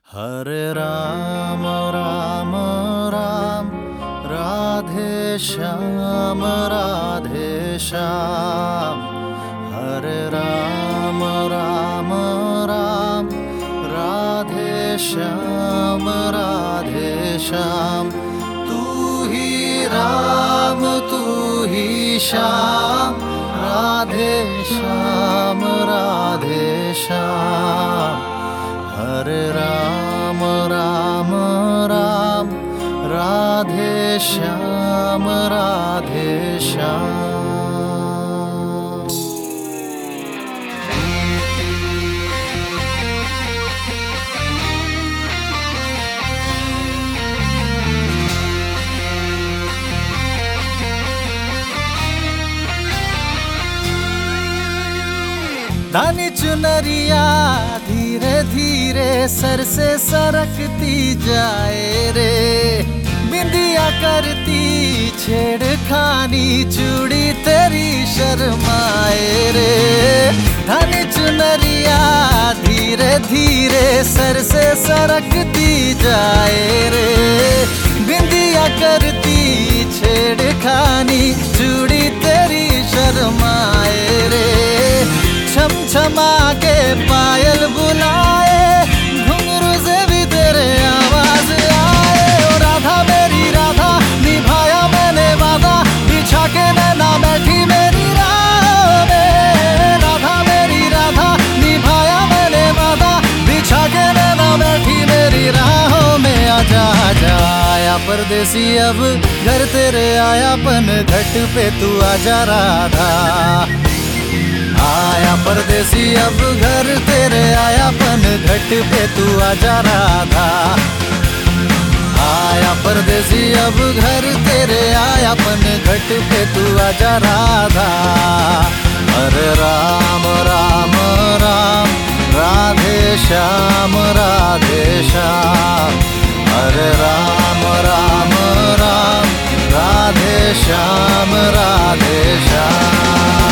हरे राम राम राम राधे श्याम राधे श्याम। हरे राम राम राम राधे श्याम राधे श्याम। तू ही राम तू ही श्याम राधे श्याम राधे श्याम। हरे राम राम राम राधे श्याम राधे श्याम। धानी चुनरिया धीरे धीरे सर से सरकती जाए रे। बिंदिया करती छेड़खानी चूड़ी तेरी शर्माए रे। धानी चुनरिया धीरे धीरे सर से सरकती जाए रे। बिंदिया करती छेड़खानी चूड़ी तेरी शर्माए रे। छम छमा के पायल बुलाए घुंघरू से भी तेरे आवाज आए। ओ राधा मेरी राधा निभाया मैंने वादा बिछा के नैना बैठी मेरी राह में। राधा मेरी राधा निभाया मैंने वादा बिछा के नैना बैठी मेरी राहों में। आजा आजा आया परदेसी अब घर तेरे आयापन घट पे तू आजा राधा। आया परदेसी अब घर तेरे आयापन घट पे तू आजा राधा। आया परदेसी अब घर तेरे आयापन घट पे तू आजा राधा। हरे राम राम राम राधे श्याम राधे श्याम। हरे राम राम राम राधे श्याम राधे श्याम।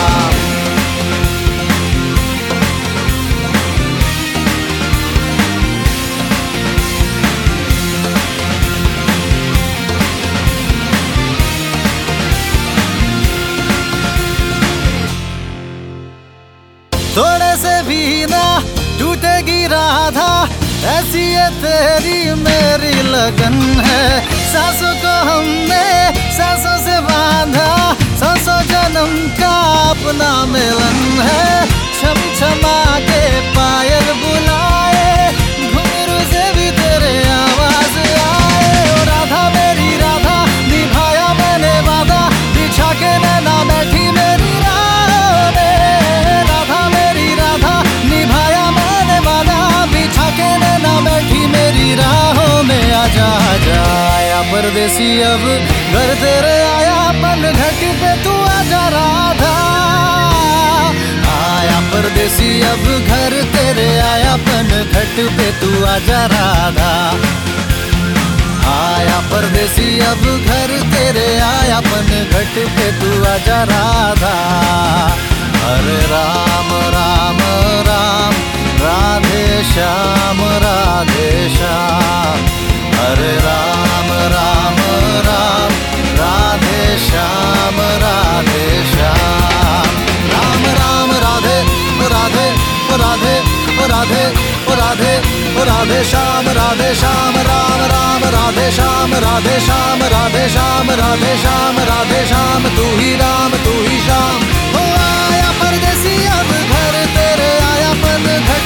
थोड़े से भी ना टूटेगी राधा ऐसी ये तेरी मेरी लगन है। सांसों को हमने सांसों से बांधा सांसों जन्म का अपना मिलन है। छम छमा के पायल बुलाए घुंघरू से भी तेरे आवाज आए। ओ राधा मेरी राधा निभाया मैंने वादा बिछा के नैना बैठी मेरी राह में। राधा मेरी राधा निभाया मैंने वादा बिछा के नैना बैठी मेरी राहों में। आजा आजा आया परदेसी अब घर तेरे आयापन घट पे तू आजा राधा। आया परदेसी अब घर तेरे आयापन घट पे तू आजा राधा। आया परदेसी अब घर तेरे आयापन घट पे तू आजा राधा। हरे राम राम राम राधे श्याम राधे श्याम। हरे राम राम राम राधे श्याम राधे श्याम। राम राम राधे राधे राधे राधे राधे राधे श्याम राधे श्याम। राम राम राधे श्याम राधे श्याम राधे श्याम राधे श्याम राधे श्याम। तू ही राम तू ही श्याम। हो आया परदेसी अब घर तेरे आयापन घर